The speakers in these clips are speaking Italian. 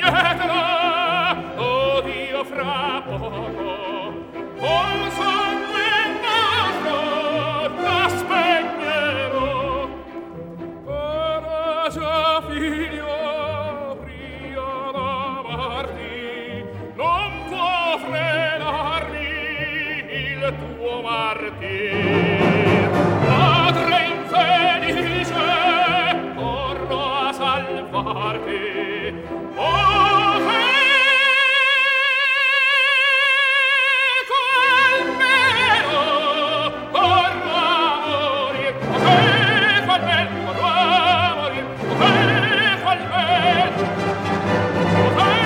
spegnetela, o Dio, fra poco, col sangue nostro la spegnerò. Ora già, figlio, pria d'amarti, non può frenarmi il tuo martir. Padre infelice, corro a salvarti. Oh, seco almeno, corro a morir. Oh, seco almeno, corro a morir. Oh, seco almeno, oh,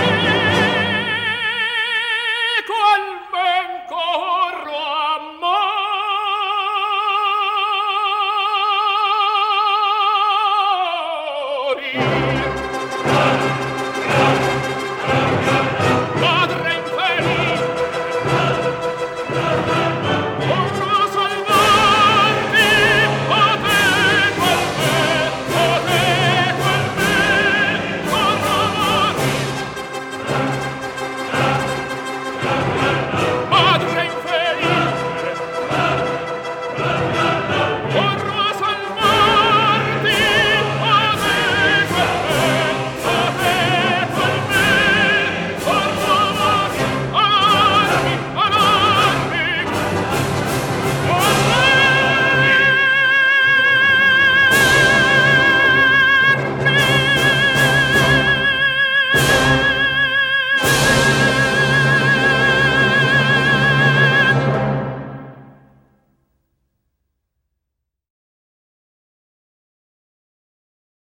seco almeno, corro a morir.